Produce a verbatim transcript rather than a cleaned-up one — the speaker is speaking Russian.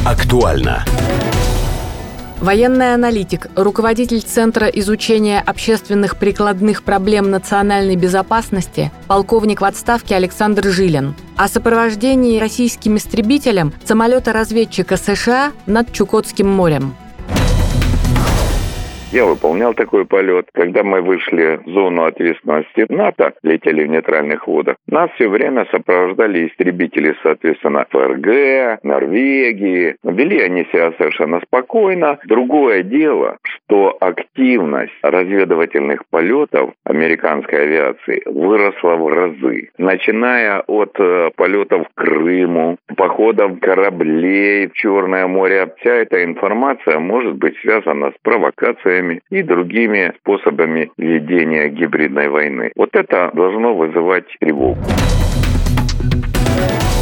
Актуально. Военный аналитик, руководитель Центра изучения общественных прикладных проблем национальной безопасности, полковник в отставке Александр Жилин. О сопровождении российским истребителем самолета-разведчика США над Чукотским морем. Я выполнял такой полет. Когда мы вышли в зону ответственности НАТО, летели в нейтральных водах, нас все время сопровождали истребители, соответственно, ФРГ, Норвегии. Вели они себя совершенно спокойно. Другое дело, что активность разведывательных полетов американской авиации выросла в разы. Начиная от э, полетов к Крыму, походов кораблей в Черное море. Вся эта информация может быть связана с провокациями и другими способами ведения гибридной войны. Вот это должно вызывать тревогу.